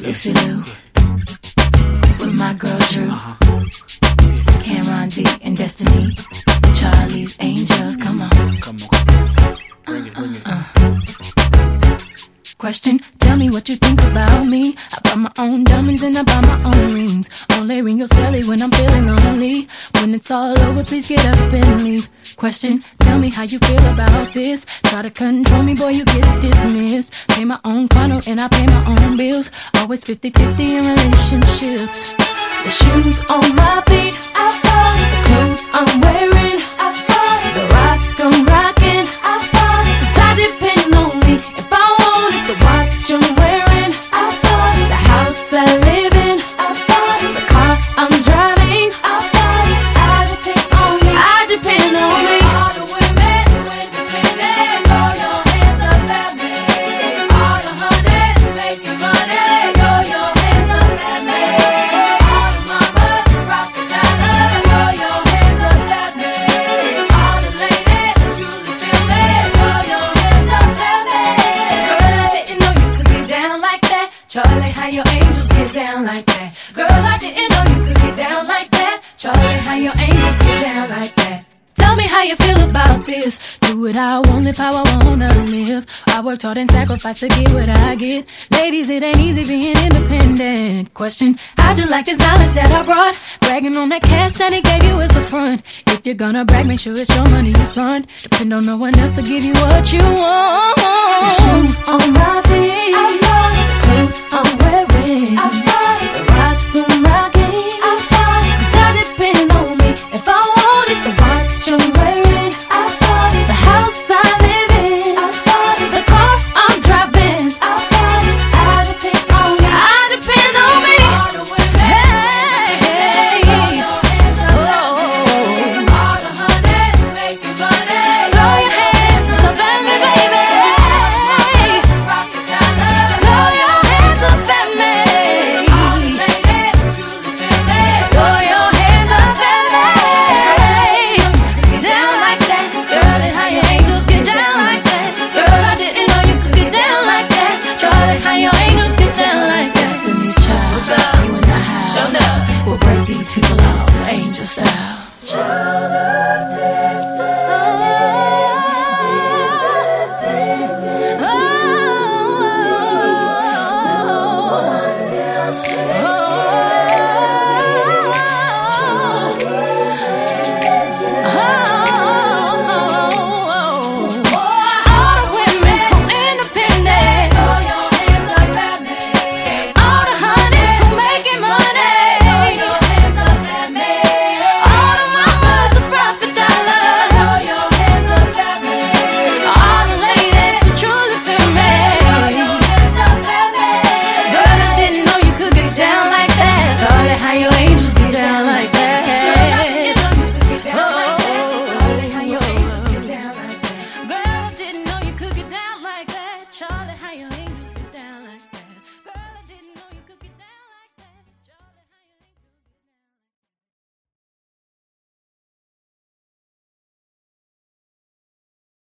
Lucy Lou, with my girl Drew, Cameron D and Destiny, Charlie's Angels. Come on. Bring it. Question, tell me what you think about me. I buy my own diamonds and I buy my own rings. Only ring your celly when I'm feeling lonely. When it's all over, please get up and leave. Question, tell me how you feel about this. Try to control me, boy, you get dismissed. Pay my own condo and I pay my own bills. Always 50-50 in relationships. The shoes on my feet, I bought. The clothes I'm wearing, I bought. The rock I'm rocking, I bought. 'Cause I depend on me if I want it. The watch I'm wearing, I bought. The house I live in, I bought. The car I'm driving, I bought. I depend on me, I depend on me. All the women independent, throw your hands up at me. All the honeys making money, throw your hands up at me. All the mamas rock the dollar, throw your hands up at me. All the ladies truly feel me, throw your hands up at me. Girl, I didn't know you could get down like that. Charlie, how your angels get down like that. Girl, I didn't know you could get down like that. Charlie, how your angels get down like that. Tell me how you feel about this. Do what I want, live how I wanna live. I worked hard and sacrificed to get what I get. Ladies, it ain't easy being independent. Question, how'd you like this knowledge that I brought? Bragging on that cash that he gave you as the front. If you're gonna brag, make sure it's your money you fund. Depend on no one else to give you what you want. The shoes on my feet,